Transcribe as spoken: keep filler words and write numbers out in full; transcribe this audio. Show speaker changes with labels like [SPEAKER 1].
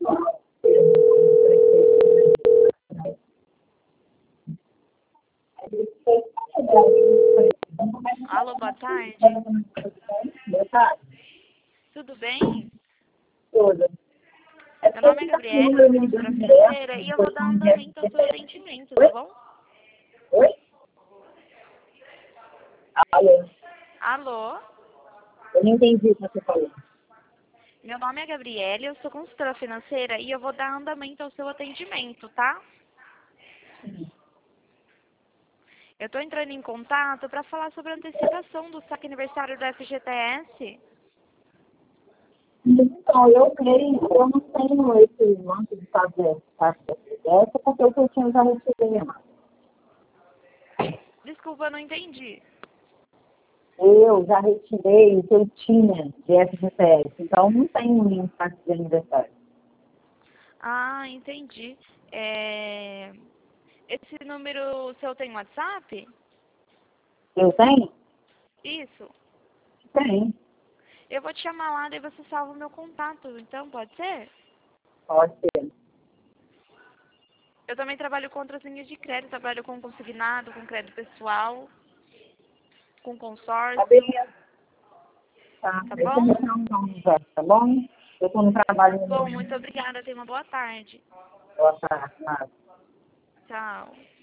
[SPEAKER 1] Alô, boa tarde.
[SPEAKER 2] Boa tarde.
[SPEAKER 1] Tudo bem?
[SPEAKER 2] Toda.
[SPEAKER 1] Meu nome é Gabriela, eu sou consultora financeira e eu vou dar andamento ao seu atendimento, tá bom?
[SPEAKER 2] Oi? Alô?
[SPEAKER 1] Alô?
[SPEAKER 2] Eu não entendi o que você falou.
[SPEAKER 1] Meu nome é Gabriela, eu sou consultora financeira e eu vou dar andamento ao seu atendimento, tá? Eu estou entrando em contato para falar sobre a antecipação do saque aniversário do F G T S.
[SPEAKER 2] Então, eu creio, eu não tenho esse monte de fazer parte dessa, porque o que eu tinha já recebi a mais.
[SPEAKER 1] Desculpa, eu não entendi.
[SPEAKER 2] Eu já retirei o que eu tinha de F G T S, então não tenho nenhum parte de aniversário.
[SPEAKER 1] Ah, entendi. É... Esse número seu tem WhatsApp?
[SPEAKER 2] Eu tenho?
[SPEAKER 1] Isso.
[SPEAKER 2] Tenho.
[SPEAKER 1] Eu vou te chamar lá, daí você salva o meu contato, então pode ser?
[SPEAKER 2] Pode ser.
[SPEAKER 1] Eu também trabalho com outras linhas de crédito, trabalho com consignado, com crédito pessoal, com
[SPEAKER 2] Tá
[SPEAKER 1] consórcio,
[SPEAKER 2] beleza. Tá.
[SPEAKER 1] tá
[SPEAKER 2] Deixa eu
[SPEAKER 1] bom?
[SPEAKER 2] deixar um nome já, tá bom? Eu estou no trabalho no
[SPEAKER 1] Bom,
[SPEAKER 2] momento.
[SPEAKER 1] muito obrigada, tenha uma boa tarde.
[SPEAKER 2] Boa tarde. Nada.
[SPEAKER 1] Tchau.